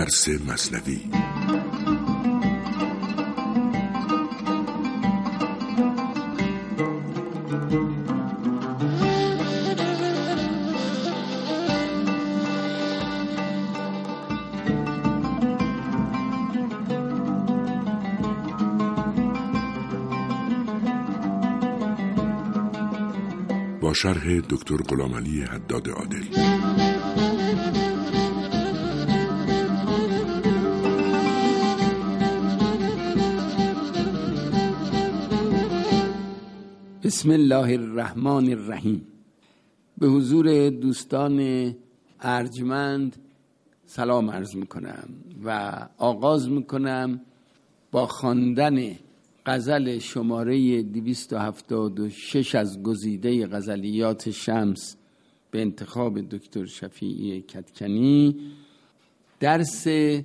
درس مثنوی. با شرح دکتر غلامعلی حداد عادل. بسم الله الرحمن الرحیم. به حضور دوستان ارجمند سلام عرض میکنم و آغاز میکنم با خواندن غزل شماره 276 از گزیده غزلیات شمس به انتخاب دکتر شفیعی کدکنی، درس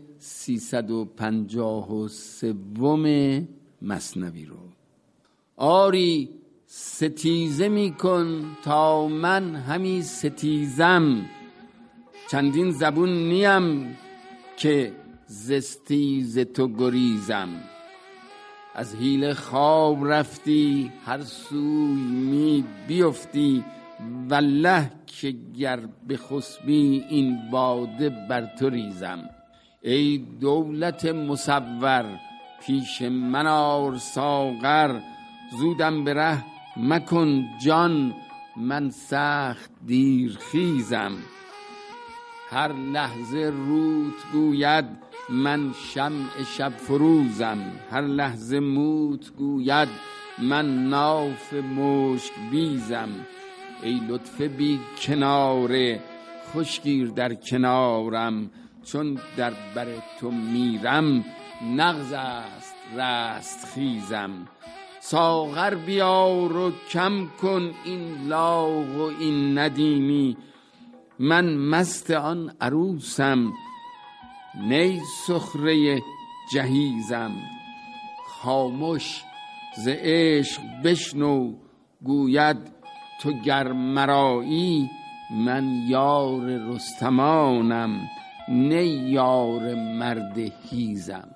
353 مثنوی رو. آری ستیزه میکن تا من همی ستیزم، چندین زبون نیم که زستیز تو گریزم. از حیله خواب رفتی هر سوی می بیفتی، والله که گر بخسبی این باده بر تو ریزم. ای دولت مصور پیش من آر ساغر، زودم به ره مکن جان من سخت دیر خیزم. هر لحظه روت گوید من شمع شب فروزم، هر لحظه موت گوید من ناف مشک بیزم. ای لطف بی کناره خوشگیر در کنارم، چون در بر تو میرم نغز است رست خیزم. ساغر بیار و کم کن این لاغ و این ندیمی، من مست آن عروسم نی سخره جهیزم. خاموش ز عشق بشنو گوید تو گر مرایی، من یار رستمانم نی یار مرد هیزم.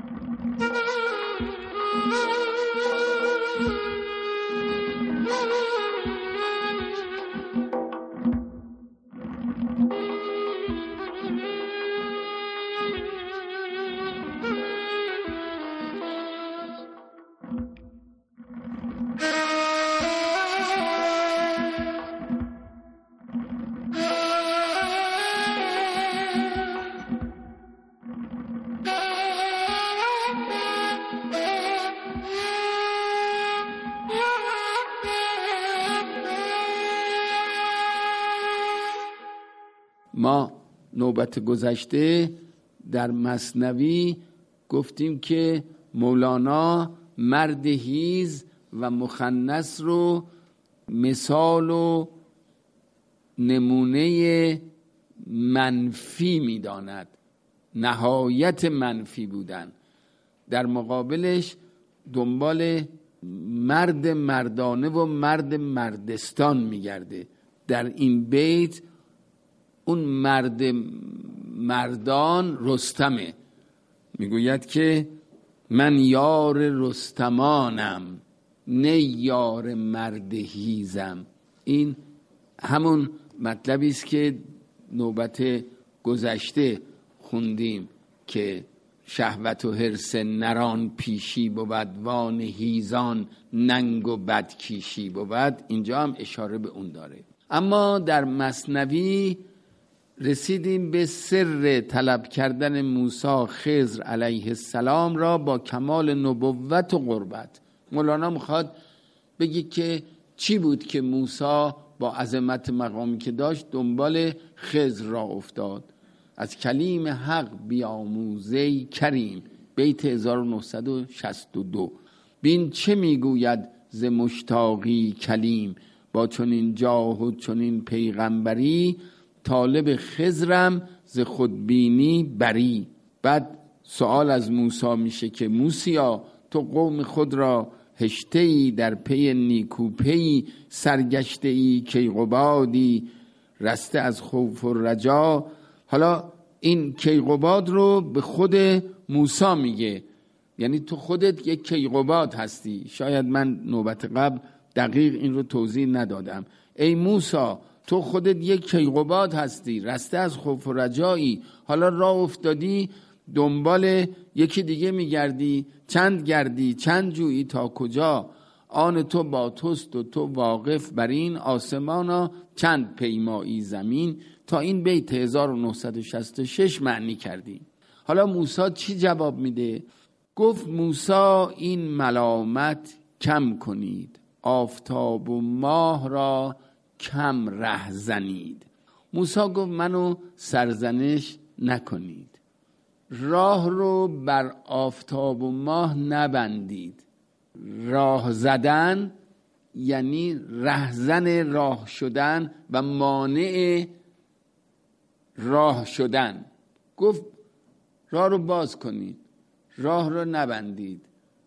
ما نوبت گذشته در مثنوی گفتیم که مولانا مرد هیز و مخنث رو مثال و نمونه منفی می‌داند، نهایت منفی بودن. در مقابلش دنبال مرد مردانه و مرد مردستان می‌گرده. در این بیت اون مرد مردان رستمه، میگوید که من یار رستمانم نه یار مرد هیزم. این همون مطلبی است که نوبت گذشته خوندیم که شهوت و حرص نران پیشی بود، وان هیزان ننگ و بدکیشی بود. اینجا هم اشاره به اون داره. اما در مثنوی رسیدیم به سر طلب کردن موسی خضر علیه السلام را با کمال نبوت و قربت. مولانا میخواد بگی که چی بود که موسی با عظمت مقامی که داشت دنبال خضر را افتاد. از کلیم حق بیاموزی کریم، بیت 1962. بین چه میگوید ز مشتاقی کلیم، با چنین جاه و چنین پیغمبری، طالب خضرم ز خودبینی بری. بعد سوال از موسی میشه که موسیا تو قوم خود را هشته‌ای در پی نیکوپی، سرگشته‌ای کیقبادی رسته از خوف و رجا. حالا این کیقباد رو به خود موسی میگه، یعنی تو خودت یک کیقباد هستی. شاید من نوبت قبل دقیق این رو توضیح ندادم. ای موسی تو خودت یک کیقباد هستی، رسته از خوف و رجایی، حالا راه افتادی دنبال یکی دیگه میگردی، چند گردی چند جویی تا کجا، آن تو با توست و تو واقف بر این، آسمانا چند پیمایی زمین. تا این بیت 1966 معنی کردی. حالا موسی چی جواب میده؟ گفت موسی این ملامت کم کنید، آفتاب و ماه را کم ره زنید. موسی گفت منو سرزنش نکنید، راه رو بر آفتاب و ماه نبندید. راه زدن یعنی رهزن راه شدن و مانع راه شدن. گفت راه رو باز کنید، راه رو نبندید،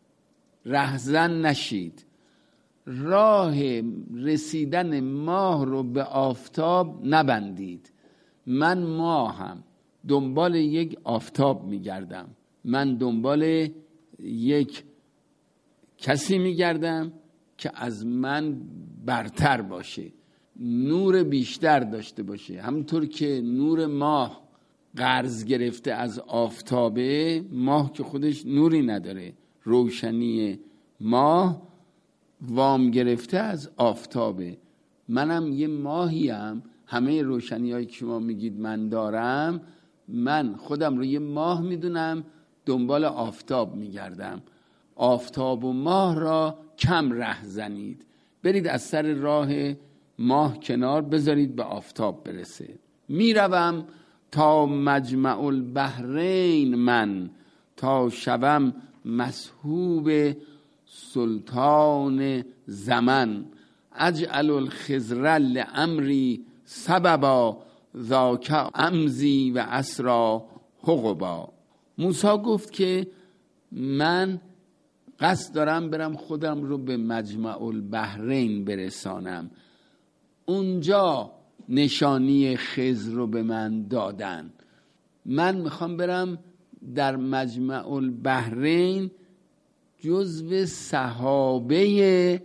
رهزن نشید. راه رسیدن ماه رو به آفتاب نبندید. من ماهم، دنبال یک آفتاب میگردم، من دنبال یک کسی میگردم که از من برتر باشه، نور بیشتر داشته باشه. همونطور که نور ماه قرض گرفته از آفتابه، ماه که خودش نوری نداره، روشنی ماه وام گرفته از آفتابه. منم یه ماهیم، همه روشنی هایی که شما میگید من دارم، من خودم رو یه ماه میدونم، دنبال آفتاب میگردم. آفتاب و ماه را کم ره زنید، برید از سر راه ماه کنار، بذارید به آفتاب برسه. میروم تا مجمع البحرین من، تا شوم مسحوب سلطان زمن، اجعل الخضر لامری سببا، ذاک امزی و اسرا حقبا. موسی گفت که من قصد دارم برم خودم رو به مجمع البحرین برسانم. اونجا نشانی خضر رو به من دادن، من میخوام برم در مجمع البحرین جزو صحابه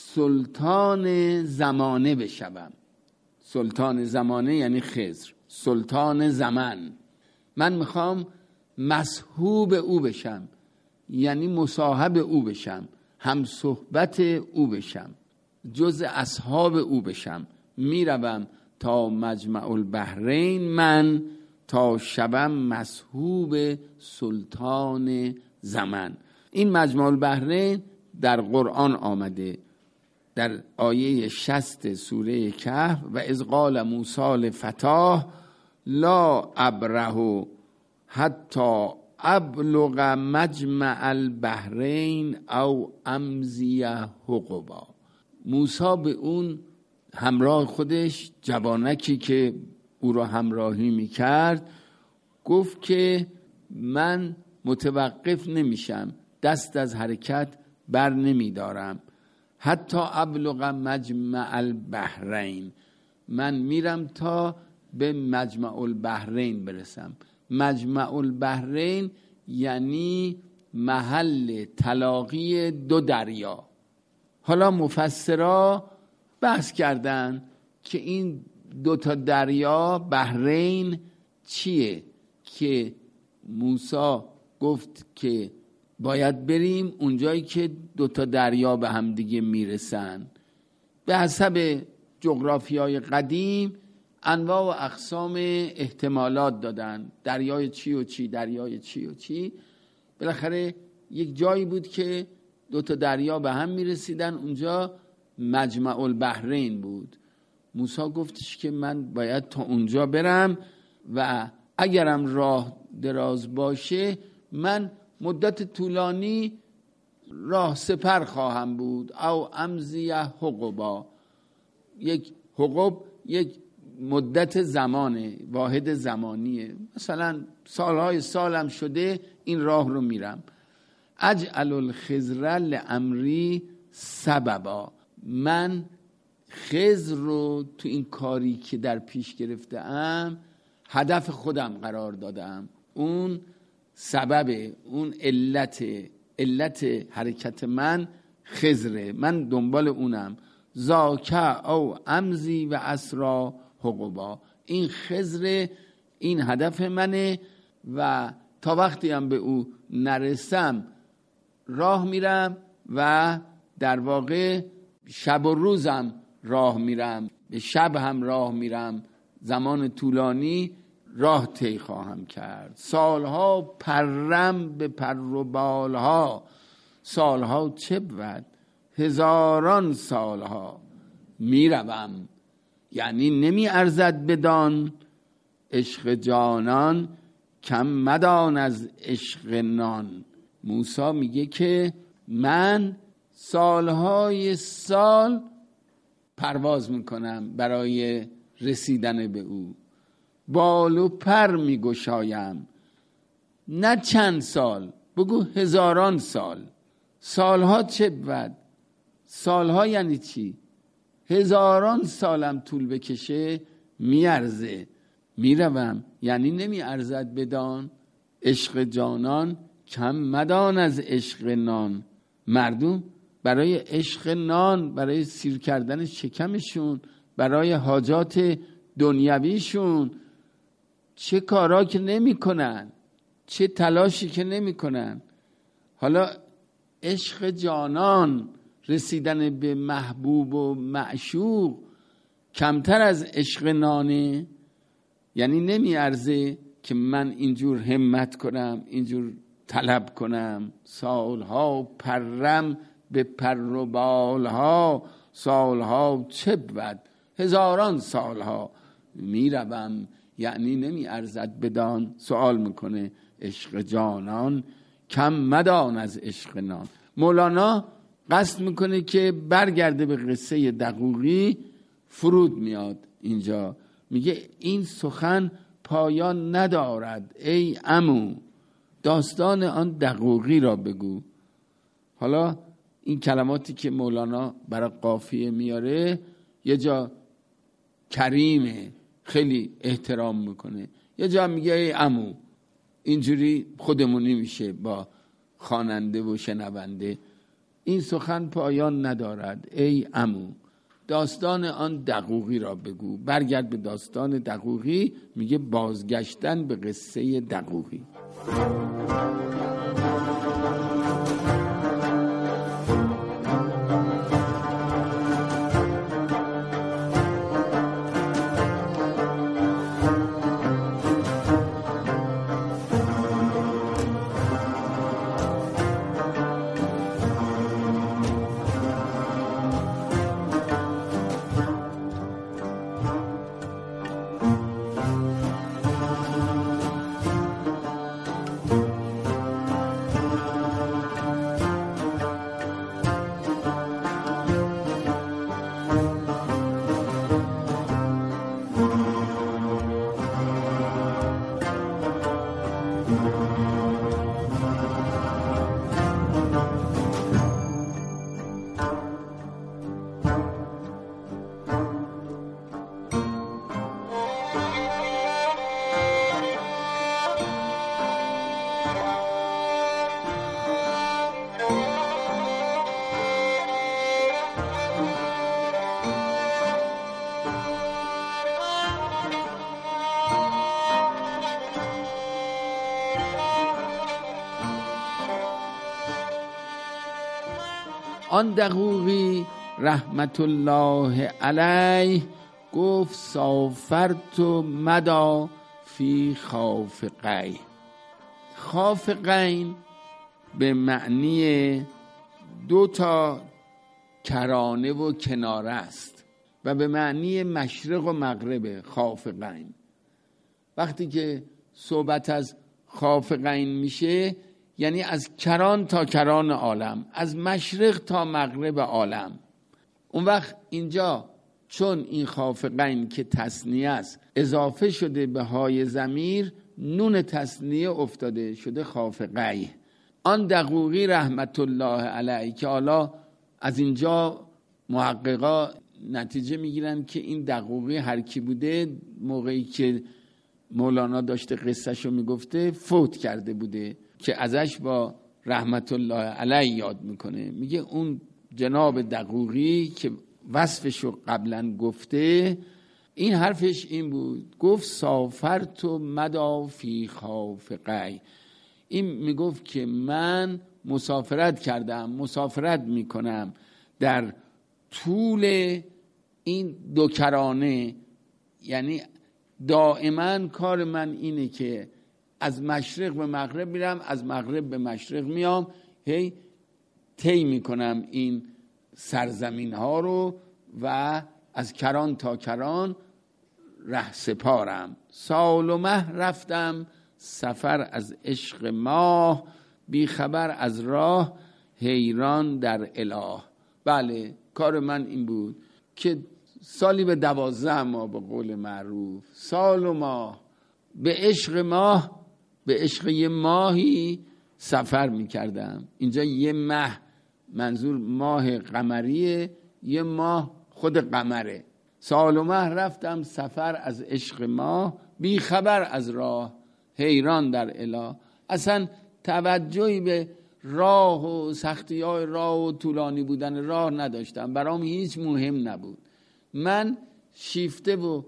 سلطان زمانه بشوم. سلطان زمانه یعنی خضر، سلطان زمان. من میخوام مصحوب او بشم، یعنی مصاحب او بشم، هم صحبت او بشم، جز اصحاب او بشم. میروم تا مجمع البحرین من، تا شبم مصحوب سلطان زمان. این مجمع البحرین در قرآن آمده، در آیه 60 سوره کهف: و اذ قال موسی لفتاه لا ابره حتی ابلغ مجمع البحرین او امضی حقبا. موسی به اون همراه خودش، جوانکی که او را همراهی میکرد، گفت که من متوقف نمیشم، دست از حرکت بر نمیدارم، حتی ابلغ مجمع البحرین، من میرم تا به مجمع البحرین برسم. مجمع البحرین یعنی محل تلاقی دو دریا. حالا مفسرا بحث کردن که این دو تا دریا بحرین چیه، که موسی گفت که باید بریم اونجایی که دو تا دریا به هم دیگه میرسن. به حسب جغرافیای قدیم انواع و اقسام احتمالات دادن، دریای چی و چی، دریای چی و چی. بالاخره یک جایی بود که دو تا دریا به هم میرسیدن، اونجا مجمع البحرین بود. موسی گفتش که من باید تا اونجا برم و اگرم راه دراز باشه من مدت طولانی راه سپر خواهم بود. او امضی حقبا، یک حقب یک مدت زمانه، واحد زمانیه، مثلا سالهای سالم شده این راه رو میرم. اجعل الخضر لامری سببا، من خضر رو تو این کاری که در پیش گرفته ام هدف خودم قرار دادم. اون سبب، اون علت حرکت من خضره، من دنبال اونم. زاکه او امزی و اسرا حقوبا، این خضر، این هدف منه و تا وقتی هم به او نرسم راه میرم و در واقع شب و روزم راه میرم، به شب هم راه میرم، زمان طولانی راه طی خواهم کرد. سالها پرم به پر و بالها، سالها چه بود، هزاران سالها میروم. یعنی نمی ارزد بدان عشق جانان، کم مدان از عشق نان. موسی میگه که من سالهای سال پرواز میکنم برای رسیدن به او، بال و پر میگشایم، نه چند سال، بگو هزاران سال. سالها چه بود؟ سالها یعنی چی؟ هزاران سالم طول بکشه میارزه، میروم. یعنی نمی ارزد بدان عشق جانان، کم مدان از عشق نان. مردم برای عشق نان، برای سیر کردن شکمشون، برای حاجات دنیویشون چه کارا که نمی کنن، چه تلاشی که نمی کنن. حالا عشق جانان، رسیدن به محبوب و معشوق کمتر از عشق نانه؟ یعنی نمی ارزه که من اینجور همت کنم، اینجور طلب کنم، سالها پرم به پر و بالها، سالها چه بود، هزاران سالها میروم. یعنی نمی ارزد بدان، سوال میکنه، عشق جانان کم مدان از عشق نان. مولانا قصد میکنه که برگرده به قصه دقوقی، فرود میاد اینجا، میگه این سخن پایان ندارد ای عمو، داستان آن دقوقی را بگو. حالا این کلماتی که مولانا برای قافیه میاره، یه جا کریمه، خیلی احترام میکنه، یه جا میگه ای عمو. اینجوری خودمونی میشه با خواننده و شنونده. این سخن پایان ندارد ای عمو، داستان آن دقوقی را بگو. برگرد به داستان دقوقی، میگه بازگشتن به قصه دقوقی. آن دقوقی رحمت الله علیه گفت سافرت مدا فی خافقین. خافقین به معنی 2 کرانه و کناره است و به معنی مشرق و مغرب. خافقین وقتی که صحبت از خافقین میشه، یعنی از کران تا کران عالم، از مشرق تا مغرب عالم. اون وقت اینجا چون این خافقین که تثنیه است اضافه شده به های ضمیر، نون تثنیه افتاده شده خافقی. آن دقوقی رحمت الله علیه، که حالا از اینجا محققا نتیجه میگیرن که این دقوقی هر کی بوده، موقعی که مولانا داشته قصهشو میگفته فوت کرده بوده که ازش با رحمت الله علیه یاد میکنه. میگه اون جناب دقوقی که وصفشو قبلا گفته، این حرفش این بود، گفت سافرت و مدا فی خافقی. این میگفت که من مسافرت کردم، مسافرت میکنم در طول این دو کرانه، یعنی دائما کار من اینه که از مشرق به مغرب میرم، از مغرب به مشرق میام، هی طی میکنم این سرزمین ها رو و از کران تا کران ره سپارم. سال و مه رفتم سفر از عشق ماه، بی خبر از راه حیران در اله. بله کار من این بود که سالی به 12 ماه به قول معروف، سال و ماه به عشق ماه، به عشق یه ماهی سفر میکردم. اینجا یه ماه منظور ماه قمریه، یه ماه خود قمره. سال و مه رفتم سفر از عشق ماه، بی خبر از راه حیران در اله. اصلا توجهی به راه و سختی های راه و طولانی بودن راه نداشتم، برام هیچ مهم نبود. من شیفته و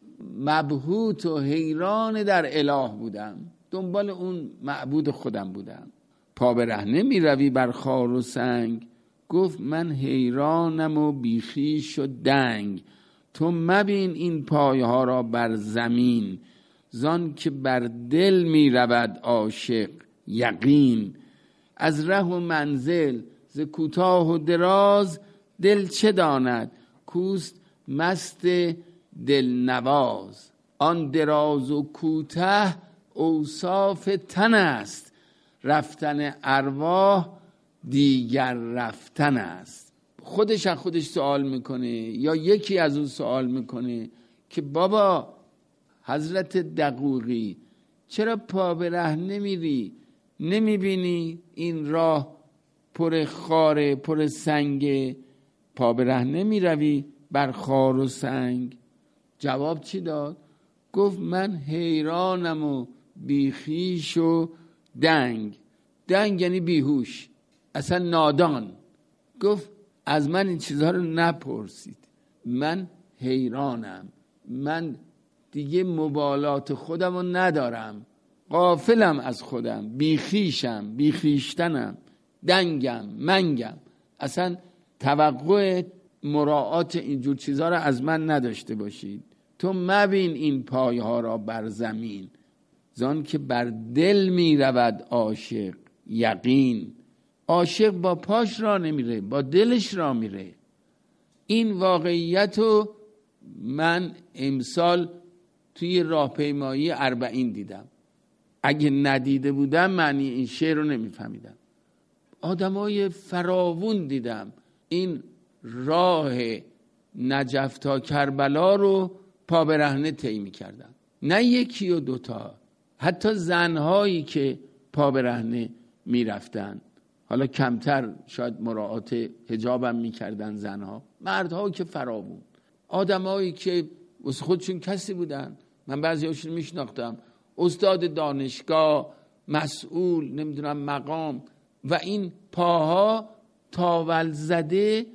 مبهوت و حیران در اله بودم، دنبال اون معبود خودم بودم. پا برهنه می روی بر خار و سنگ، گفت من حیرانم و بیخیش و دنگ. تو مبین این پایها را بر زمین، زان که بر دل می رود عاشق یقین. از ره و منزل ز کوتاه و دراز، دل چه داند کوست مست دل نواز. آن دراز و کوته اوصاف تن است، رفتن ارواح دیگر رفتن است. خودش از خودش سوال میکنه یا یکی از اون سوال میکنه که بابا حضرت دقوقی چرا پا به ره نمیری؟ نمیبینی این راه پر خاره پر سنگه، پا به ره نمیروی بر خار و سنگ؟ جواب چی داد؟ گفت من حیرانم و بیخیش و دنگ. دنگ یعنی بیهوش، اصلا نادان. گفت از من این چیزها رو نپرسید، من حیرانم، من دیگه مبالات خودم رو ندارم، غافلم از خودم، بیخیشم، بیخیشتنم، دنگم، منگم. اصلا توقع مراعات اینجور چیزها رو از من نداشته باشید. تو مبین این پایها را بر زمین، زان که بر دل می رود عاشق یقین. عاشق با پاش را نمیره، با دلش را میره. این واقعیت رو من امسال توی راهپیمایی 40 دیدم. اگه ندیده بودم معنی این شعر رو نمیفهمیدم. آدمای فراوون دیدم این راه نجف تا کربلا رو پا برهنه طی می‌کردن، نه یکی و دوتا، حتی زنهایی که پا برهنه میرفتن. حالا کمتر شاید مراعات حجابم میکردن زنها، مردها که فراوون، آدمایی که واسه خودشون کسی بودن. من بعضی هاشون میشناختم، استاد دانشگاه، مسئول، نمیدونم مقام، و این پاها تاول زده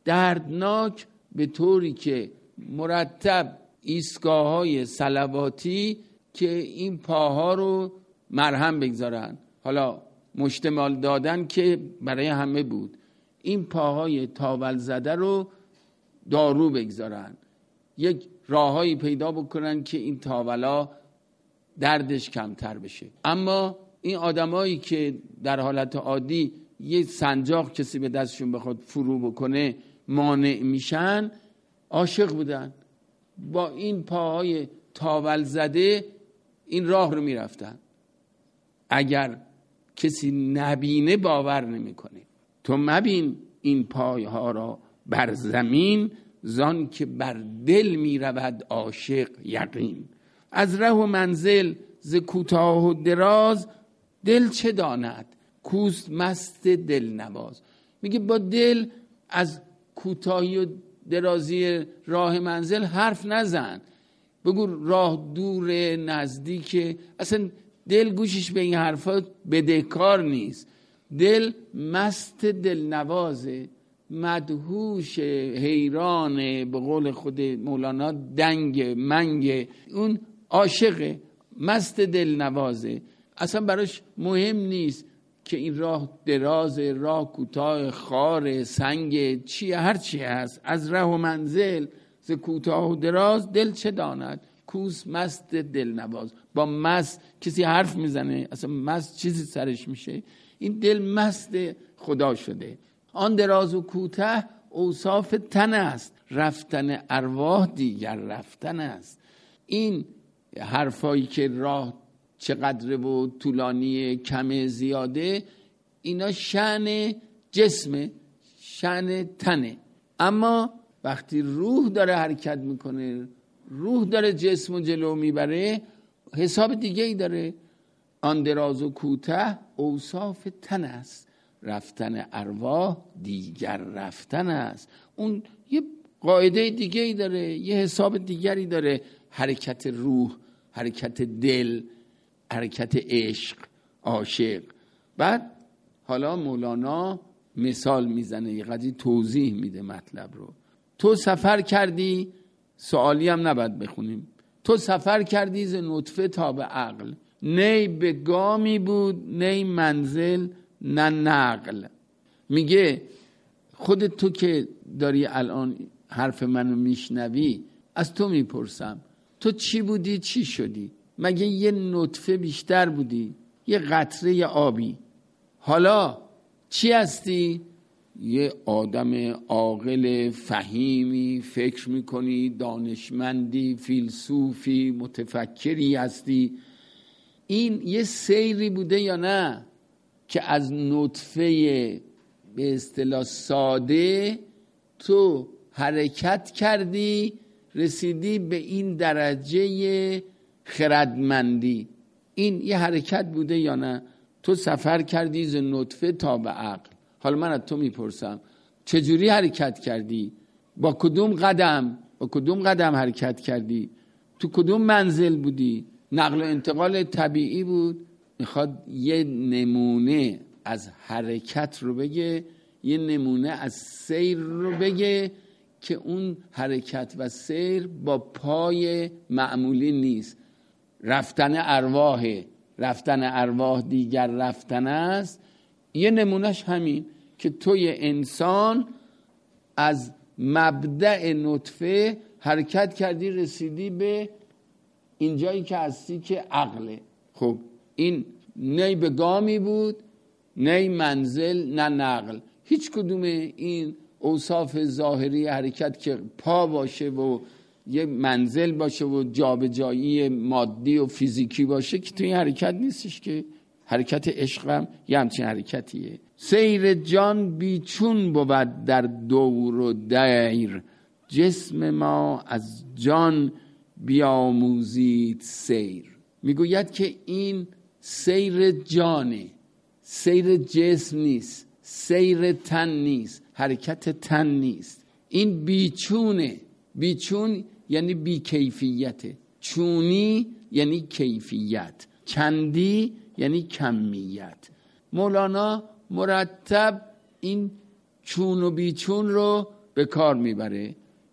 دردناک به طوری که مرتب ایستگاه‌های صلواتی که این پاها رو مرهم بگذارن. حالا مشتمال دادن که برای همه بود، این پاهای تاول زده رو دارو بگذارن، یک راههایی پیدا بکنن که این تاولا دردش کمتر بشه. اما این آدمایی که در حالت عادی یه سنجاق کسی به دستشون بخواد فرو بکنه مانع میشن، عاشق بودن، با این پاهای تاول زده این راه رو میرفتن. اگر کسی نبینه باور نمیکنه. تو مبین این پایها را بر زمین، زان که بر دل می رود عاشق یقین. از ره و منزل ز کوتاه و دراز، دل چه داند کوست مست دل نواز. میگه با دل از کوتاهی و درازی راه منزل حرف نزن، بگو راه دور نزدیک. اصلا دل گوشش به این حرفا بدهکار نیست. دل مست دلنوازه، مدهوش، حیرانه، به قول خود مولانا دنگ منگ، اون عاشقه، مست دلنوازه. اصلا براش مهم نیست که این راه دراز، راه کوتاه، خار، سنگ، چیه، هر چی هست، از ره و منزل، ز کوتاه و دراز دل چه داند، کوس مست دلنواز. با مست کسی حرف میزنه؟ اصلا مست چیزی سرش میشه؟ این دل مست خدا شده. آن دراز و کوته اوصاف تن است، رفتن ارواح دیگر رفتن است. این حرفایی که راه چقدر و طولانی، کم، زیاده، اینا شأن جسمه، شأن تنه. اما وقتی روح داره حرکت میکنه، روح داره جسم و جلو میبره، حساب دیگه ای داره. آن دراز و کوته اوصاف تن است، رفتن ارواح دیگر رفتن است. اون یه قاعده دیگه ای داره، یه حساب دیگری داره. حرکت روح، حرکت دل، حرکت عشق، عاشق. بعد حالا مولانا مثال میزنه، یه قضیه توضیح میده مطلب رو. تو سفر کردی، سوالی هم نباید بخونیم، تو سفر کردی ز نطفه تا به عقل، نی به گامی بود نی منزل نه نقل. میگه خودت تو که داری الان حرف منو میشنوی، از تو میپرسم، تو چی بودی چی شدی؟ مگه یه نطفه بیشتر بودی؟ یه قطره آبی. حالا چی هستی؟ یه آدم عاقل فهیمی، فکر میکنی، دانشمندی، فیلسوفی، متفکری هستی. این یه سیری بوده یا نه که از نطفه به اصطلاح ساده تو حرکت کردی، رسیدی به این درجه خردمندی. این یه حرکت بوده یا نه؟ تو سفر کردی ز نطفه تا به عقل. حالا من از تو میپرسم چجوری حرکت کردی؟ با کدوم قدم حرکت کردی؟ تو کدوم منزل بودی؟ نقل و انتقال طبیعی بود؟ میخواد یه نمونه از حرکت رو بگه، یه نمونه از سیر رو بگه که اون حرکت و سیر با پای معمولی نیست. رفتن ارواح دیگر رفتن است. یه نمونهش همین که توی انسان از مبدأ نطفه حرکت کردی، رسیدی به اینجایی که هستی که عقله. خب این نی به گامی بود نی منزل نه نقل. هیچ کدوم این اوصاف ظاهری حرکت که پا باشه و یه منزل باشه و جابجایی مادی و فیزیکی باشه که تو این حرکت نیستش. که حرکت عشقم یه همچین حرکتیه. سیر جان بیچون بود در دور و دیر، جسم ما از جان بیاموزید سیر. میگوید که این سیر جانه، سیر جسم نیست، سیر تن نیست، حرکت تن نیست. این بیچونه. بیچون یعنی بی کیفیته، چونی یعنی کیفیت، چندی یعنی کمیت. مولانا مرتب این چون و بیچون رو به کار میبره.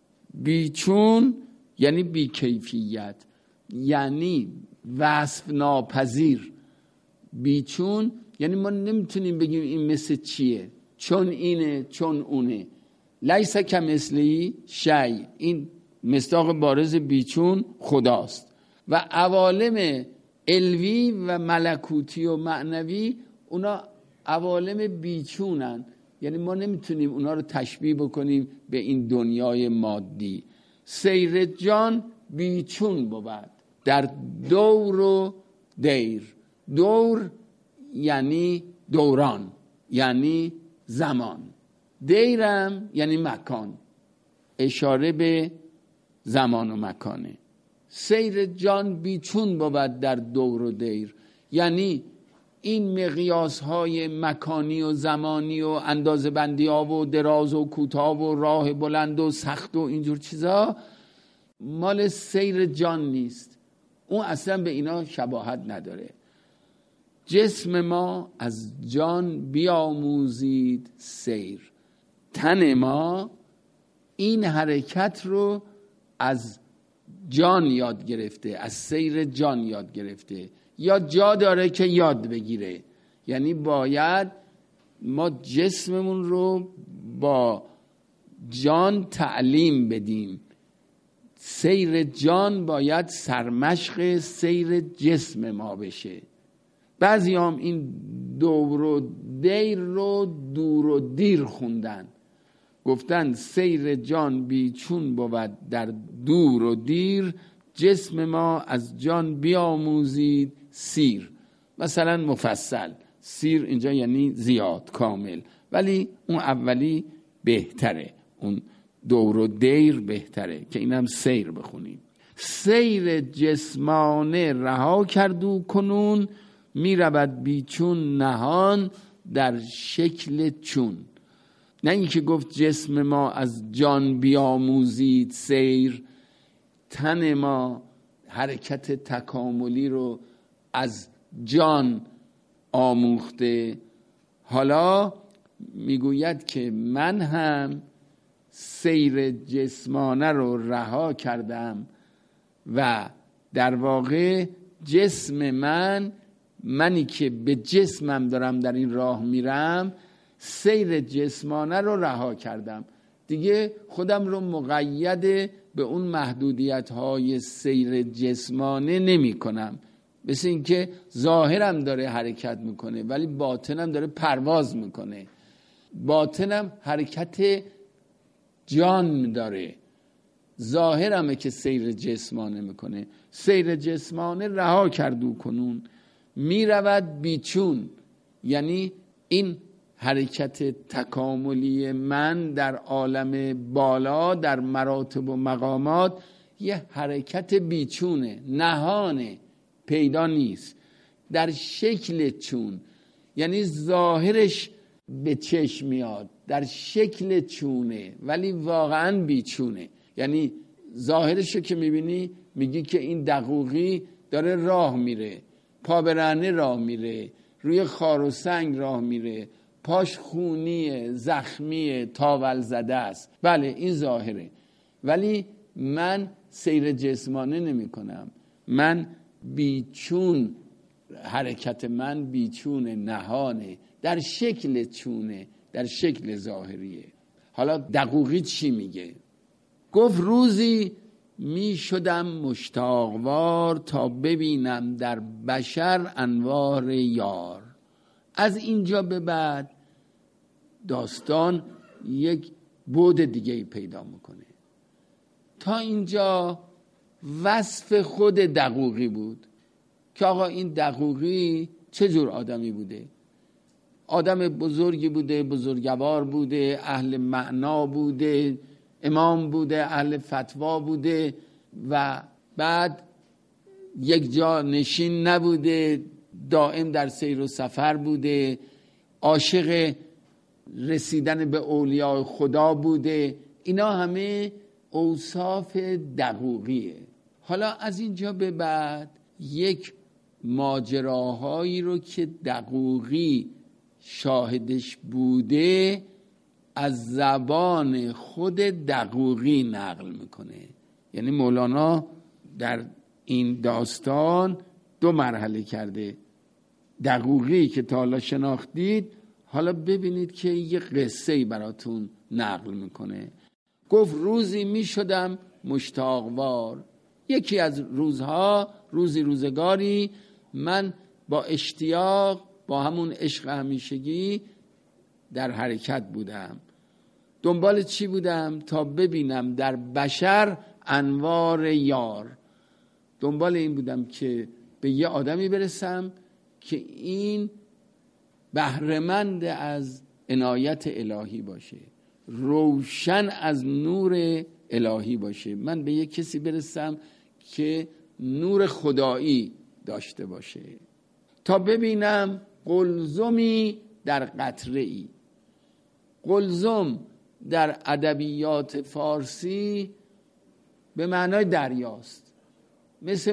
بیچون یعنی بی کیفیت، یعنی وصف ناپذیر. بیچون یعنی ما نمیتونیم بگیم این مثل چیه، چون اینه چون اونه. لیس کمثلی شیء، این مصداق بارز بیچون خداست. و عوالم علوی و ملکوتی و معنوی اونا عوالم بیچونن، یعنی ما نمیتونیم اونا رو تشبیه بکنیم به این دنیای مادی. سیر جان بیچون بود در دور و دیر. دور یعنی دوران، یعنی زمان. دیرم یعنی مکان، اشاره به زمان و مکانه. سیر جان بیچون بود در دور و دیر، یعنی این مقیاس های مکانی و زمانی و اندازه بندی ها و دراز و کوتاه و راه بلند و سخت و اینجور چیزا، مال سیر جان نیست، اون اصلا به اینا شباهت نداره. جسم ما از جان بیاموزید سیر، تن ما این حرکت رو از جان یاد گرفته، از سیر جان یاد گرفته، یا جا داره که یاد بگیره. یعنی باید ما جسممون رو با جان تعلیم بدیم. سیر جان باید سرمشق سیر جسم ما بشه. بعضی هم این دور و دیر رو دور و دیر خوندن، گفتن سیر جان بیچون بود در دور و دیر، جسم ما از جان بیاموزید سیر. مثلا مفصل، سیر اینجا یعنی زیاد کامل، ولی اون اولی بهتره، اون دور و دیر بهتره که اینم سیر بخونیم. سیر جسمانه رها کردو کنون، می رود بیچون نهان در شکل چون. نه اینکه گفت جسم ما از جان بیاموزید سیر، تن ما حرکت تکاملی رو از جان آموخته. حالا میگوید که من هم سیر جسمانه رو رها کردم و در واقع جسم منی که به جسمم دارم در این راه میرم، سیر جسمانه رو رها کردم. دیگه خودم رو مقید به اون محدودیت های سیر جسمانه نمی کنم. مثل این که ظاهرم داره حرکت میکنه ولی باطنم داره پرواز میکنه. باطنم حرکت جان داره، ظاهرمه که سیر جسمانه میکنه. سیر جسمانه رها کردو کنون، میرود بیچون، یعنی این حرکت تکاملی من در عالم بالا در مراتب و مقامات یه حرکت بیچونه، نهانه، پیدا نیست. در شکل چون یعنی ظاهرش به چشم میاد، در شکل چونه ولی واقعا بیچونه. یعنی ظاهرشو که میبینی میگی که این دقوقی داره راه میره، پا به رهنه راه میره، روی خار و سنگ راه میره، پاش خونیه، زخمیه، تاول زده است. بله این ظاهره، ولی من سیر جسمانه نمی کنم. من بیچون، حرکت من بیچونه، نهانه، در شکل چونه، در شکل ظاهریه. حالا دقوقی چی میگه؟ گفت روزی می شدم مشتاقوار تا ببینم در بشر انوار یار. از اینجا به بعد داستان یک بعد دیگه پیدا میکنه. تا اینجا وصف خود دقوقی بود که آقا این دقوقی چه جور آدمی بوده. آدم بزرگی بوده، بزرگوار بوده، اهل معنا بوده، امام بوده، اهل فتوا بوده و بعد یک جا نشین نبوده، دائم در سیر و سفر بوده، عاشق رسیدن به اولیاء خدا بوده. اینا همه اوصاف دقوقیه. حالا از اینجا به بعد یک ماجراهایی رو که دقوقی شاهدش بوده از زبان خود دقوقی نقل میکنه. یعنی مولانا در این داستان دو مرحله کرده. دقوقی که تا حالا شناختید، حالا ببینید که یه قصه‌ای براتون نقل میکنه. گفت روزی میشدم مشتاقوار. یکی از روزها، روزگاری من با اشتیاق، با همون عشق همیشگی در حرکت بودم. دنبال چی بودم؟ تا ببینم در بشر انوار یار. دنبال این بودم که به یه آدمی برسم که این بهره‌مند از عنایت الهی باشه، روشن از نور الهی باشه. من به یه کسی برسم که نور خدایی داشته باشه، تا ببینم قلزمی در قطره‌ای. قلزم در ادبیات فارسی به معنای دریاست، مثل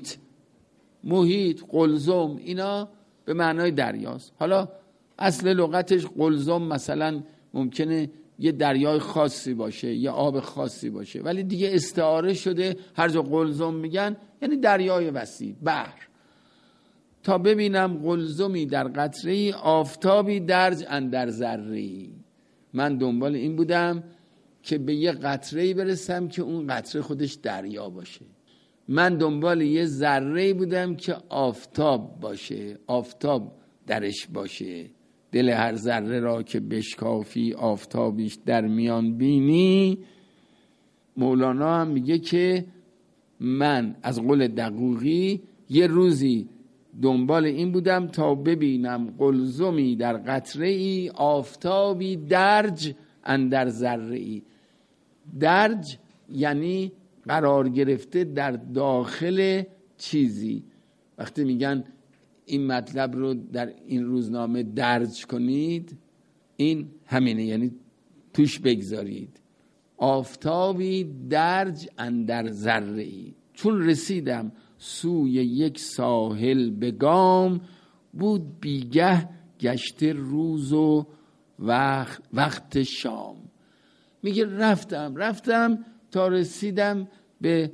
محیط، قلزم، اینا به معنای دریاست. حالا اصل لغتش قلزم مثلا ممکنه یه دریای خاصی باشه، یه آب خاصی باشه، ولی دیگه استعاره شده هر جا قلزم میگن یعنی دریای وسیع، بحر. تا ببینم قلزمی در قطره‌ای، آفتابی درج اندر ذره‌ای. من دنبال این بودم که به یه قطره‌ای برسم که اون قطره خودش دریا باشه. من دنبال یه ذره‌ای بودم که آفتاب باشه، آفتاب درش باشه. دل هر ذره را که بشکافی، آفتابیش در میان بینی. مولانا هم میگه که من از قول دقوقی یه روزی دنبال این بودم تا ببینم قلزمی در قطره‌ای، آفتابی درج اندر ذره‌ای. درج یعنی قرار گرفته در داخل چیزی. وقتی میگن این مطلب رو در این روزنامه درج کنید، این همینه، یعنی توش بگذارید. آفتابی درج اندر ذره‌ای. چون رسیدم سوی یک ساحل به گام، بود بیگه گشته روز و وقت شام. میگه رفتم تا رسیدم به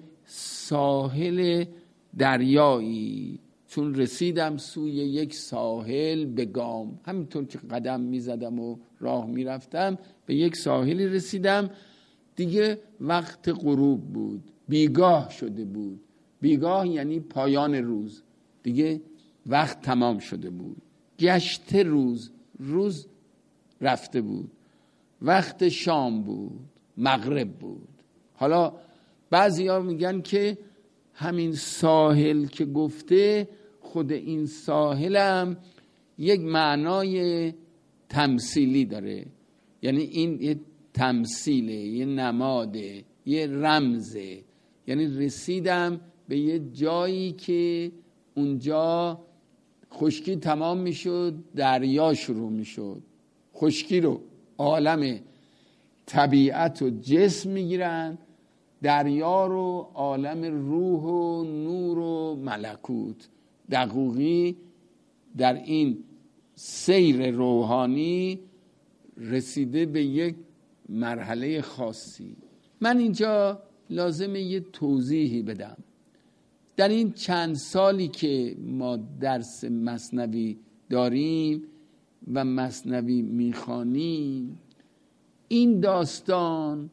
ساحل دریایی. چون رسیدم سوی یک ساحل به گام، همینطور که قدم میزدم و راه میرفتم به یک ساحلی رسیدم. دیگه وقت غروب بود، بیگاه شده بود. بیگاه یعنی پایان روز، دیگه وقت تمام شده بود. گشته روز رفته بود. وقت شام بود، مغرب بود. حالا بعضیا میگن که همین ساحل که گفته، خود این ساحل هم یک معنای تمثیلی داره. یعنی این یه تمثیله، یه نماده، یه رمزه. یعنی رسیدم به یه جایی که اونجا خشکی تمام میشد، دریا شروع میشد. خشکی رو عالم طبیعت و جسم میگیرن، دریا رو عالم روح و نور و ملکوت. دقوقی در این سیر روحانی رسیده به یک مرحله خاصی. من اینجا لازمه یه توضیحی بدم. در این چند سالی که ما درس مثنوی داریم و مثنوی میخوانیم، این داستان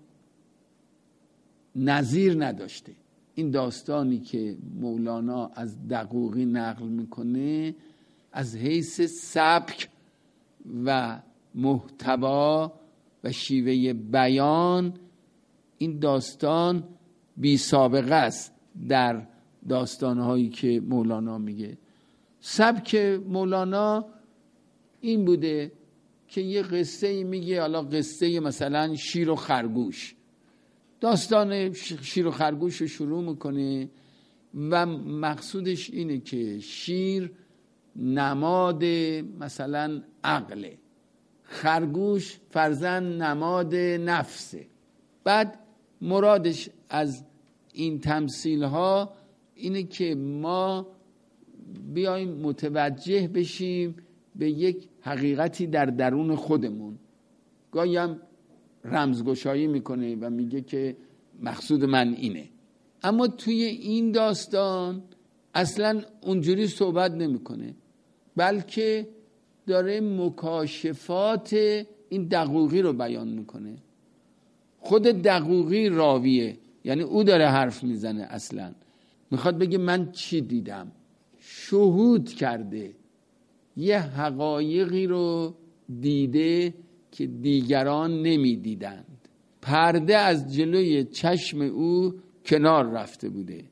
نظیر نداشته. این داستانی که مولانا از دقوقی نقل میکنه از حیث سبک و محتوا و شیوه بیان، این داستان بی سابقه است در داستانهایی که مولانا میگه. سبک مولانا این بوده که یه قصه میگه، حالا قصه مثلا شیر و خرگوش، داستان شیر و خرگوش رو شروع میکنه و مقصودش اینه که شیر نماد مثلا عقله، خرگوش فرزند نماد نفسه. بعد مرادش از این تمثیل ها اینه که ما بیایم متوجه بشیم به یک حقیقتی در درون خودمون. گاهی هم رمزگشایی میکنه و میگه که مقصود من اینه، اما توی این داستان اصلا اونجوری صحبت نمیکنه، بلکه داره مکاشفات این دقوقی رو بیان میکنه. خود دقوقی راویه، یعنی او داره حرف میزنه. اصلا میخواد بگه من چی دیدم، شهود کرده، یه حقایقی رو دیده که دیگران نمیدیدند. پرده از جلوی چشم او کنار رفته بوده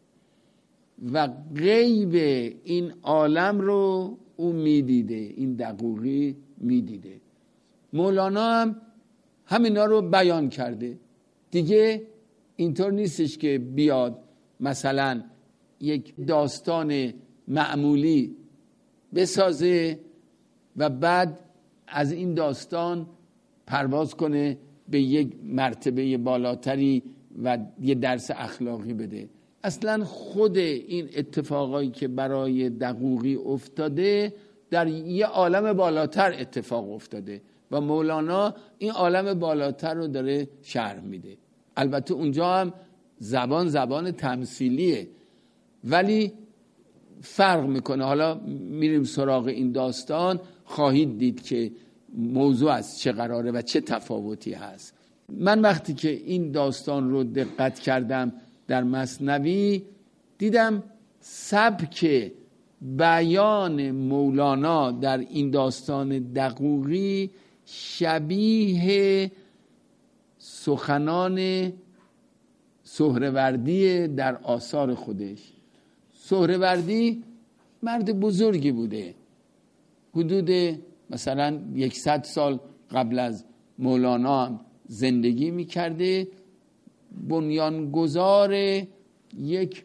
و غیب این عالم رو او میدیده، این دقوقی میدیده. مولانا هم همینا رو بیان کرده. دیگه اینطور نیستش که بیاد مثلا یک داستان معمولی بسازه و بعد از این داستان پرواز کنه به یک مرتبه بالاتری و یه درس اخلاقی بده. اصلا خود این اتفاقایی که برای دقوقی افتاده در یه عالم بالاتر اتفاق افتاده و مولانا این عالم بالاتر رو داره شرح میده. البته اونجا هم زبان تمثیلیه ولی فرق میکنه. حالا میریم سراغ این داستان، خواهید دید که موضوع از چه قراره و چه تفاوتی هست. من وقتی که این داستان رو دقت کردم در مثنوی دیدم سبک بیان مولانا در این داستان دقوقی شبیه سخنان سهروردی در آثار خودش. سهروردی مرد بزرگی بوده، حدود مثلا 100 سال قبل از مولانا زندگی میکرده، بنیانگذار یک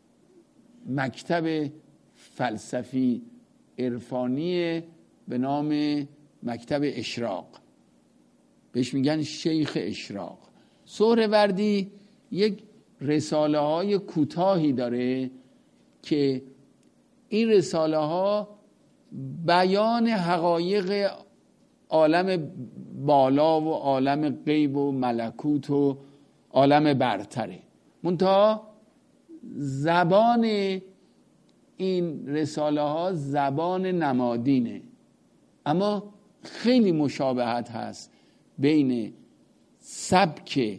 مکتب فلسفی عرفانی به نام مکتب اشراق، بهش میگن شیخ اشراق. سهروردی یک رساله های کوتاهی داره که این رساله ها بیان حقایق عالم بالا و عالم غیب و ملکوت و عالم برتره. منتها زبان این رساله ها زبان نمادینه، اما خیلی مشابهت هست بین سبک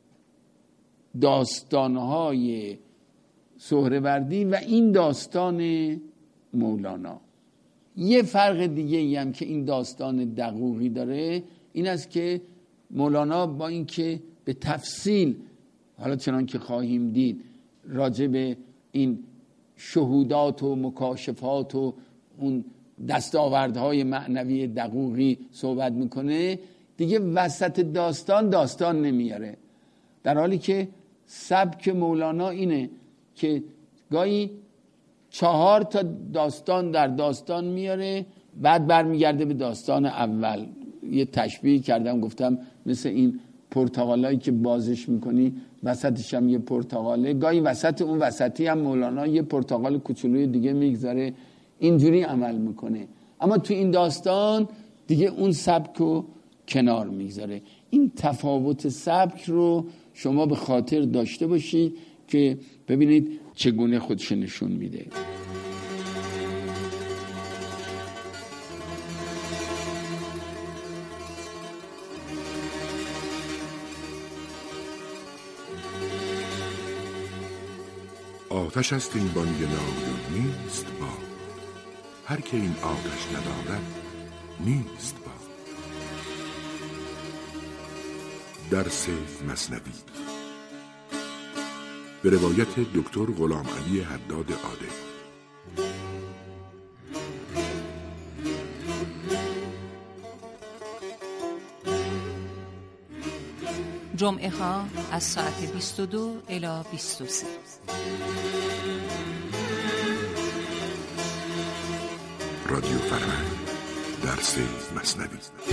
داستانهای سهروردی و این داستان مولانا. یه فرق دیگه ای هم که این داستان دقوقی داره این است که مولانا با اینکه به تفصیل، حالا چنان که خواهیم دید، راجع به این شهودات و مکاشفات و اون دستاوردهای معنوی دقوقی صحبت میکنه، دیگه وسط داستان نمیاره. در حالی که سبک مولانا اینه که گاهی 4 تا داستان در داستان میاره، بعد برمیگرده به داستان اول. یه تشبیه کردم، گفتم مثل این پرتقالایی که بازش میکنی وسطش هم یه پرتقاله، گاهی وسط اون وسطی هم مولانا یه پرتقال کوچولوی دیگه میگذاره، اینجوری عمل میکنه. اما تو این داستان دیگه اون سبک رو کنار میگذاره. این تفاوت سبک رو شما به خاطر داشته باشید که ببینید چگونه خودش نشون میده. آتش است این بانگ نای نیست با، هر که این آتش ندارد نیست با. درس مثنوی به روایت دکتر غلامعلی حداد عاده. جمعه ها از ساعت 22 الی 23. رادیو فرهنگ، درس مثنوی.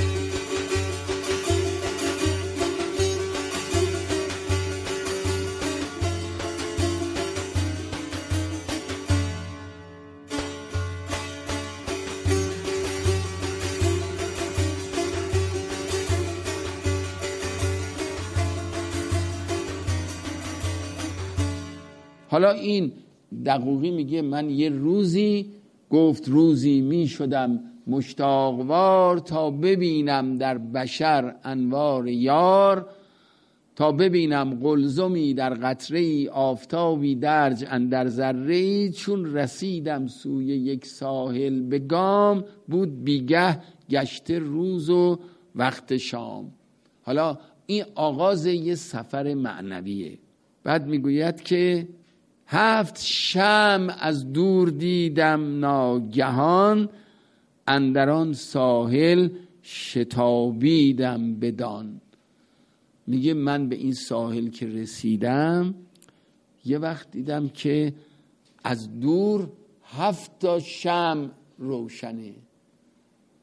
حالا این دقوقی میگه من یه روزی گفت روزی می شدم مشتاقوار، تا ببینم در بشر انوار یار، تا ببینم قلزمی در قطره‌ای، آفتابی درج اندر ذره‌ای، چون رسیدم سوی یک ساحل به گام، بود بیگه گشته روز و وقت شام. حالا این آغاز یه سفر معنویه. بعد میگوید که 7 شمع از دور دیدم ناگهان، اندران ساحل شتابیدم بدان. میگه من به این ساحل که رسیدم یه وقت دیدم که از دور 7 تا شمع روشنه.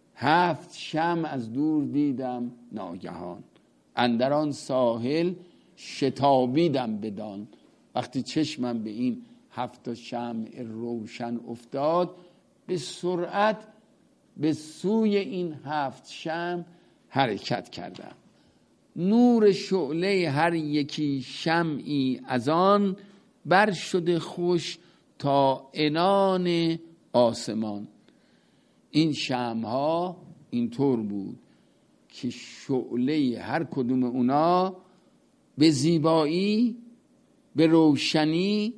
7 شمع از دور دیدم ناگهان، اندران ساحل شتابیدم بدان. وقتی چشمم به این 7 شمع روشن افتاد، به سرعت به سوی این 7 شمع حرکت کردم. نور شعله هر یکی شمعی از آن، بر شده خوش تا عنان آسمان. این شمع‌ها اینطور بود که شعله هر کدوم اونا به زیبایی، به روشنی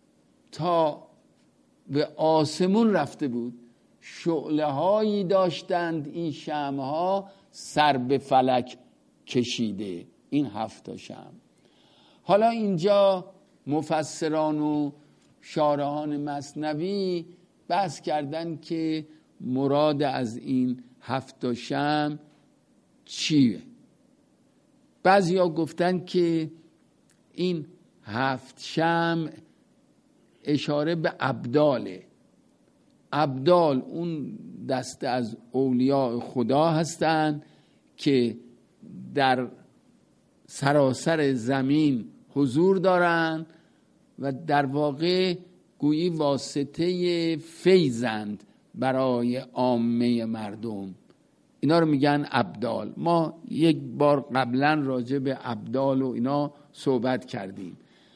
تا به آسمون رفته بود. شعله هایی داشتند این شمع‌ها سر به فلک کشیده، این 7 شمع. حالا اینجا مفسران و شارحان مثنوی بحث کردن که مراد از این 7 شمع چیه. بعضیا گفتن که این 7 شمع اشاره به ابداله. ابدال اون دسته از اولیاء خدا هستند که در سراسر زمین حضور دارند و در واقع گویی واسطه فیضند برای عامه مردم. اینا رو میگن ابدال. ما یک بار قبلا راجع به ابدال و اینا صحبت کردیم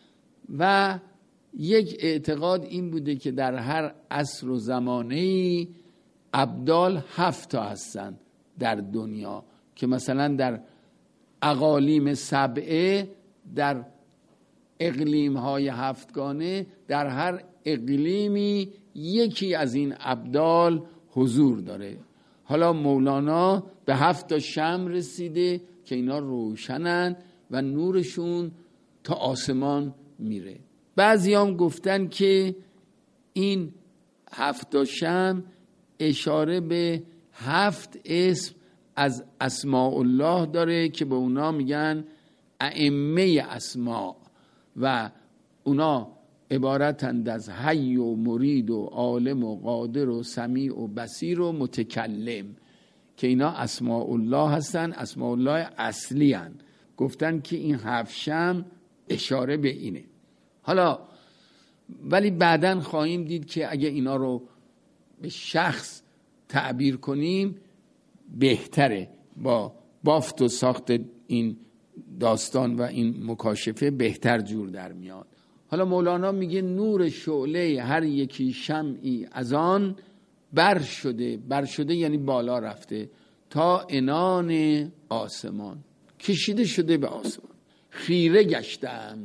و یک اعتقاد این بوده که در هر عصر و زمانه‌ای ابدال 7 هستن در دنیا، که مثلا در اقالیم 7، در اقلیم‌های 7گانه، در هر اقلیمی یکی از این ابدال حضور داره. حالا مولانا به 7 شمع رسیده که اینا روشنن و نورشون تا آسمان میره. بعضی هم گفتن که این 7 شمع اشاره به 7 اسم از اسماء الله داره که به اونا میگن ائمه اسماء و اونا عبارتند از حی و مرید و عالم و قادر و سمیع و بصیر و متکلم، که اینا اسماء الله هستن، اسماء الله اصلی هن. گفتن که این 7 شمع اشاره به اینه. حالا ولی بعداً خواهیم دید که اگه اینا رو به شخص تعبیر کنیم بهتره، با بافت و ساخت این داستان و این مکاشفه بهتر جور در میاد. حالا مولانا میگه نور شعله هر یکی شمعی از آن، بر شده یعنی بالا رفته، تا عنان آسمان، کشیده شده به آسمان. خیره گشتم،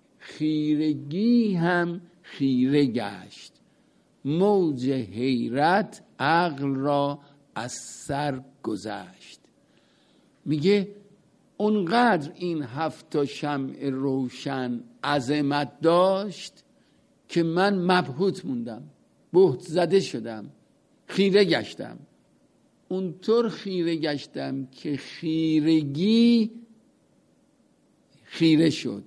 خیرگی هم خیره گشت، موج حیرت عقل را از سر گذشت. میگه اونقدر این 7 شمع روشن عظمت داشت که من مبهوت موندم، بهت زده شدم، خیره گشتم. اونطور خیره گشتم که خیرگی خیره شد.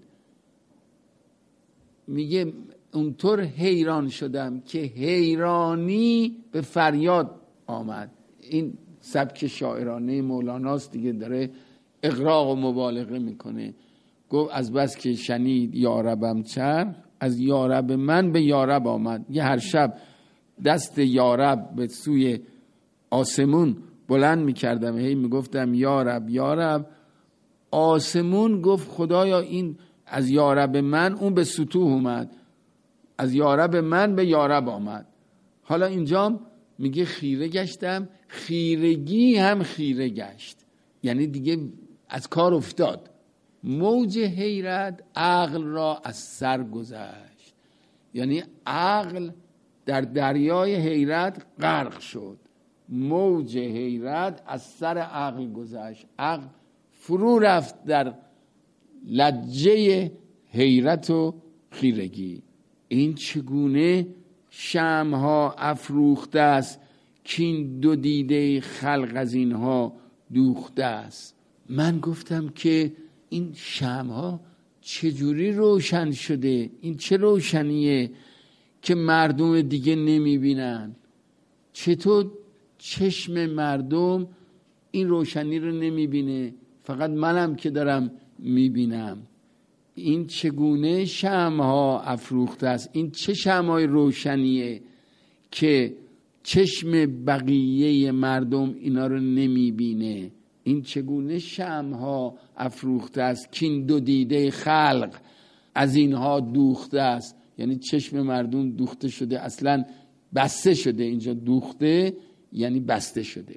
میگه اونطور حیران شدم که حیرانی به فریاد آمد. این سبک شاعرانه مولاناست دیگه، داره اغراق و مبالغه میکنه. گفت از بس که شنید یاربم چرخ، از یارب من به یارب آمد. یه هر شب دست یارب به سوی آسمون بلند میکردم، هی میگفتم یارب یارب. آسمون گفت خدایا این از یارب من اون به سطوح اومد، از یارب من به یارب آمد. حالا اینجا میگه خیره گشتم، خیرگی هم خیره گشت، یعنی دیگه از کار افتاد. موج حیرت عقل را از سر گذشت، یعنی عقل در دریای حیرت غرق شد. موج حیرت از سر عقل گذشت، عقل فرو رفت در لجه حیرت و خیرگی. این چگونه شمع‌ها افروخته است که این 2 دیده خلق از اینها دوخته است. من گفتم که این شمع‌ها چجوری روشن شده؟ این چه روشنیه که مردم دیگه نمیبینن؟ چطور چشم مردم این روشنی رو نمیبینه؟ فقط منم که دارم میبینم. این چگونه شمع‌ها افروخته است؟ این چه شمع‌های روشنیه که چشم بقیه مردم اینا رو نمیبینه؟ این چگونه شمع‌ها افروخته است که این دو دیده خلق از اینها دوخته است؟ یعنی چشم مردم دوخته شده، اصلا بسته شده. اینجا دوخته یعنی بسته شده.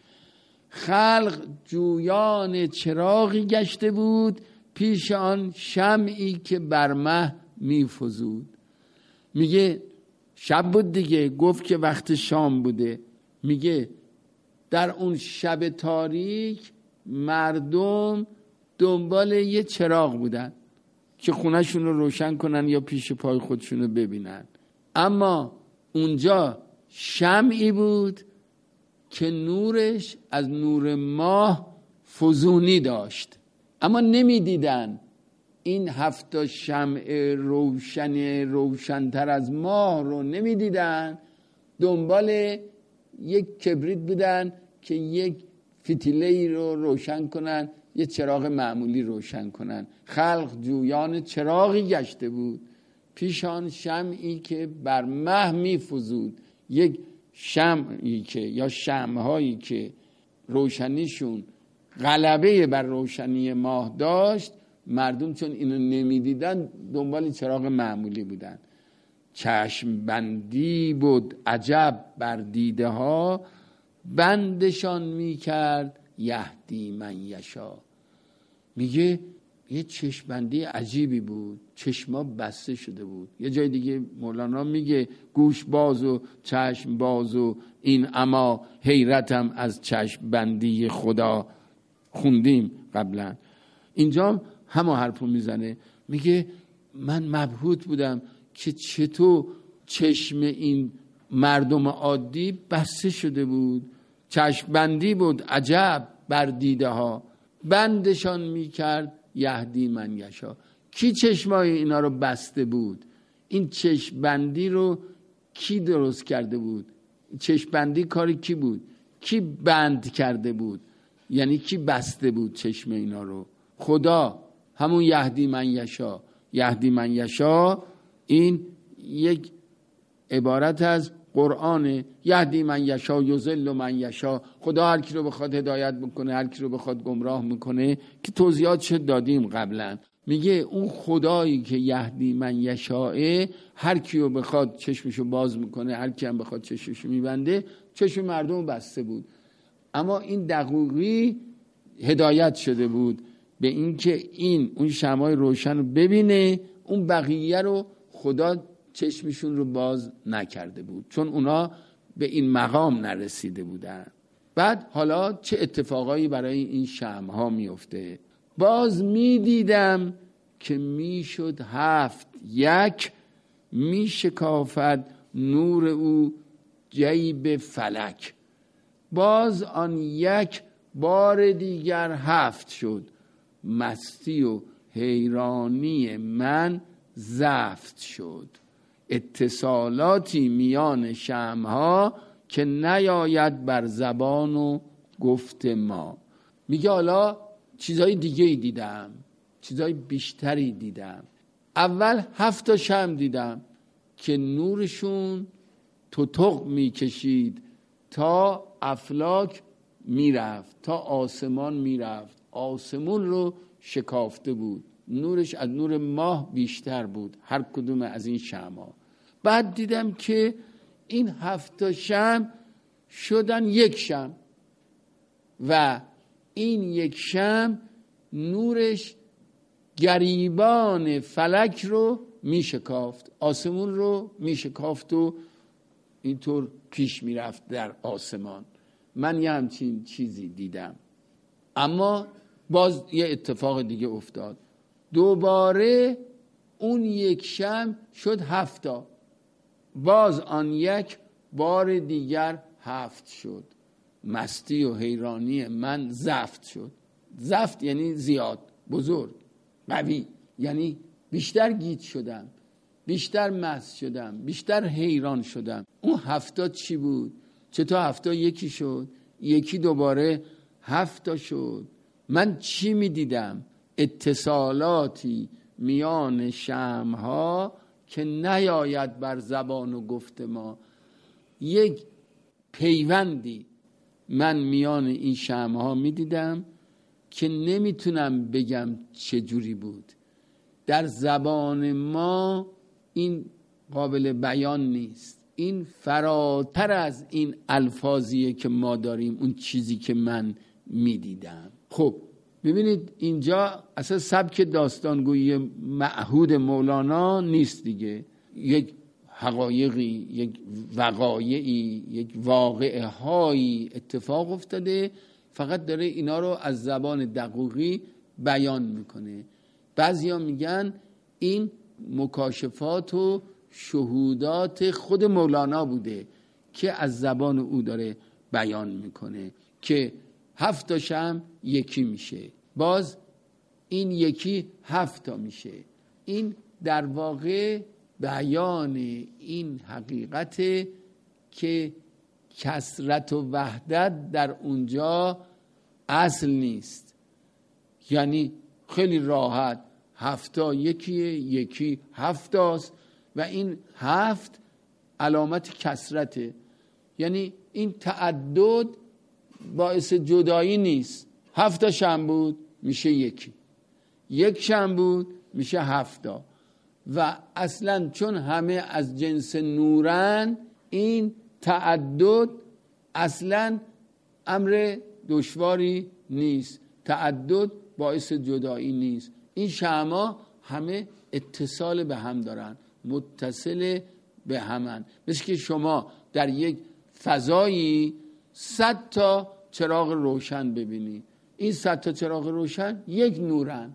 خلق جویان چراغی گشته بود، پیش آن شمعی که بر مه میفزود. میگه شب بود دیگه، گفت که وقت شام بوده. میگه در اون شب تاریک مردم دنبال یه چراغ بودن که خونه‌شون رو روشن کنن یا پیش پای خودشون رو ببینن. اما اونجا شمعی بود که نورش از نور ماه فزونی داشت، اما نمیدیدن. این 7 شمع روشنتر از ماه رو نمیدیدن. دنبال یک کبریت بودن که یک فتیله‌ای رو روشن کنن، یه چراغ معمولی روشن کنن. خلق جویان چراغی گشته بود، پیش آن شمعی که بر مه میفزود. یک شمعی که یا شمع‌هایی که روشنیشون غلبه بر روشنی ماه داشت، مردم چون اینو نمیدیدن دنبال چراغ معمولی بودن. چشم بندی بود عجب بر دیده ها، بندشان میکرد یهدی من یشا. میگه یه چشم بندی عجیبی بود، چشما بسته شده بود. یه جای دیگه مولانا میگه گوش باز و چشم باز و این اما حیرتم از چشم بندی خدا. خوندیم قبلا. اینجا همه حرفو میزنه، میگه من مبهوت بودم که چطور چشم این مردم عادی بسته شده بود. چشم بندی بود عجب بر دیده ها، بندشان میکرد یهدی من یشا. کی چشمای اینا رو بسته بود؟ این چشم بندی رو کی درست کرده بود؟ چشم بندی کاری کی بود؟ کی بند کرده بود؟ یعنی کی بسته بود چشم اینا رو؟ خدا. همون یهدی من یشا. یهدی من یشا این یک عبارت از قرآنه. یهدی من یشا یضل من یشا. خدا هر کی رو بخواد هدایت بکنه، هر کی رو بخواد گمراه میکنه، که توضیحاتش دادیم قبلا. میگه اون خدایی که یهدی من یشاه، هر کی رو بخواد چشمشو باز میکنه، هر کی هم بخواد چشمشو میبنده. چشم مردم بسته بود، اما این دقیقی هدایت شده بود به این که این اون شمعای روشن رو ببینه. اون بقیه رو خدا چشمشون رو باز نکرده بود، چون اونا به این مقام نرسیده بودن. بعد حالا چه اتفاقایی برای این شمعها میفته؟ باز میدیدم که میشد 7 یک، میشکافد نور او جیب فلک. باز آن یک بار دیگر 7 شد، مستی و حیرانی من زفت شد. اتصالاتی میان شمعها که نیاید بر زبان و گفت ما. میگه حالا چیزهای دیگه ای دیدم، چیزهای بیشتری دیدم. اول 7 شمع دیدم که نورشون تتق میکشید تا افلاک میرفت، تا آسمان میرفت. آسمون رو شکافته بود. نورش از نور ماه بیشتر بود هر کدوم از این شمع‌ها. بعد دیدم که این 7 شمع شدن یک شمع و این یک شمع نورش گریبان فلک رو میشکافت، آسمون رو میشکافت و اینطور پیش میرفت در آسمان. من یه همچین چیزی دیدم. اما باز یه اتفاق دیگه افتاد. دوباره اون یک شمع شد 7. باز آن یک بار دیگر 7 شد. مستی و حیرانی من زفت شد. زفت یعنی زیاد، بزرگ، قوی. یعنی بیشتر گیج شدم، بیشتر مست شدم، بیشتر حیران شدم. اون 7 چی بود؟ چطور 7 یکی شد؟ یکی دوباره 7 شد. من چی می دیدم؟ اتصالاتی میان شمع‌ها که نیاید بر زبان و گفت ما. یک پیوندی من میان این شمع‌ها میدیدم که نمیتونم بگم چجوری بود. در زبان ما این قابل بیان نیست. این فراتر از این الفاظیه که ما داریم، اون چیزی که من میدیدم. خب ببینید اینجا اصلا سبک داستانگویی معهود مولانا نیست دیگه. یک حقایقی، یک وقایعی، یک واقعه هایی اتفاق افتاده، فقط داره اینا رو از زبان دقیقی بیان میکنه. بعضیا میگن این مکاشفات و شهودات خود مولانا بوده که از زبان او داره بیان میکنه که 7 تا شمع یکی میشه، باز این یکی 7 تا میشه. این در واقع بیان این حقیقت که کثرت و وحدت در اونجا اصل نیست. یعنی خیلی راحت 7 تا یکیه، یکی 7 تاست و این 7 علامت کثرته. یعنی این تعدد باعث جدایی نیست. 7 تا شمع بود میشه یکی، 1 شمع بود میشه 7 تا. و اصلا چون همه از جنس نورن، این تعدد اصلا امر دشواری نیست. تعدد باعث جدایی نیست. این شمع‌ها همه اتصال به هم دارن، متصل به همن. مثل که شما در یک فضایی 100 تا چراغ روشن ببینی، این 100 تا چراغ روشن یک نورن،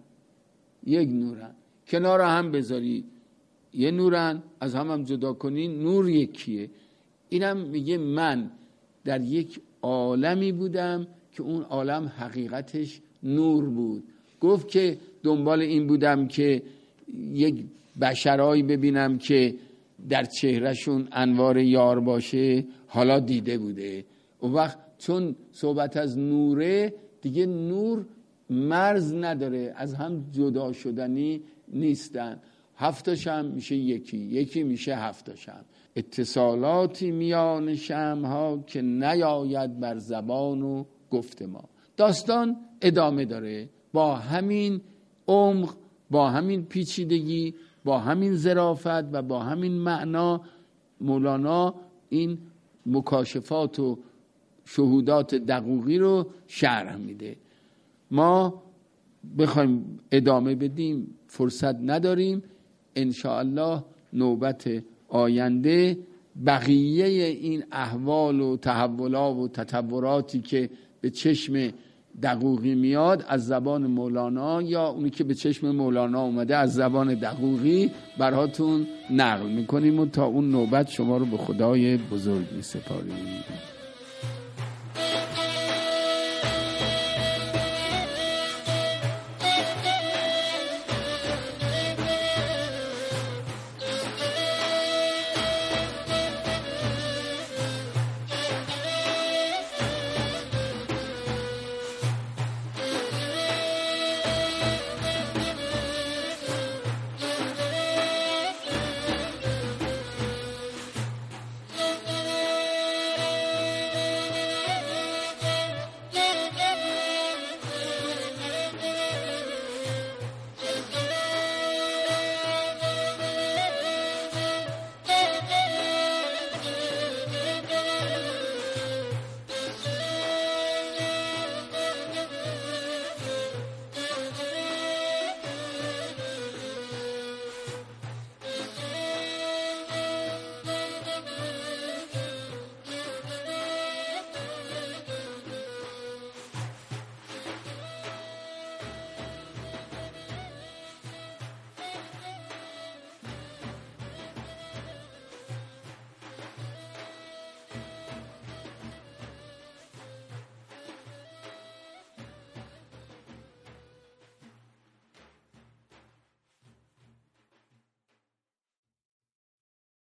کنار هم بذاری یه نورن، از هم جدا کنی نور یکیه. اینم میگه من در یک عالمی بودم که اون عالم حقیقتش نور بود. گفت که دنبال این بودم که یک بشرایی ببینم که در چهرهشون انوار یار باشه، حالا دیده بوده. اون وقت چون صحبت از نوره دیگه، نور مرز نداره، از هم جدا شدنی نیستن. 7 تا شمع میشه یکی، یکی میشه 7 تا شمع. اتصالاتی میان شمع‌ها که نیاید بر زبان و گفت ما. داستان ادامه داره با همین عمق، با همین پیچیدگی، با همین ظرافت و با همین معنا. مولانا این مکاشفات و شهودات دقیقی رو شرح میده. ما بخوایم ادامه بدیم فرصت نداریم. انشاءالله نوبت آینده بقیه این احوال و تحولات و تطوراتی که به چشم دقیقی میاد از زبان مولانا، یا اونی که به چشم مولانا اومده از زبان دقیقی براتون نقل میکنیم و تا اون نوبت شما رو به خدای بزرگ میسپاریم.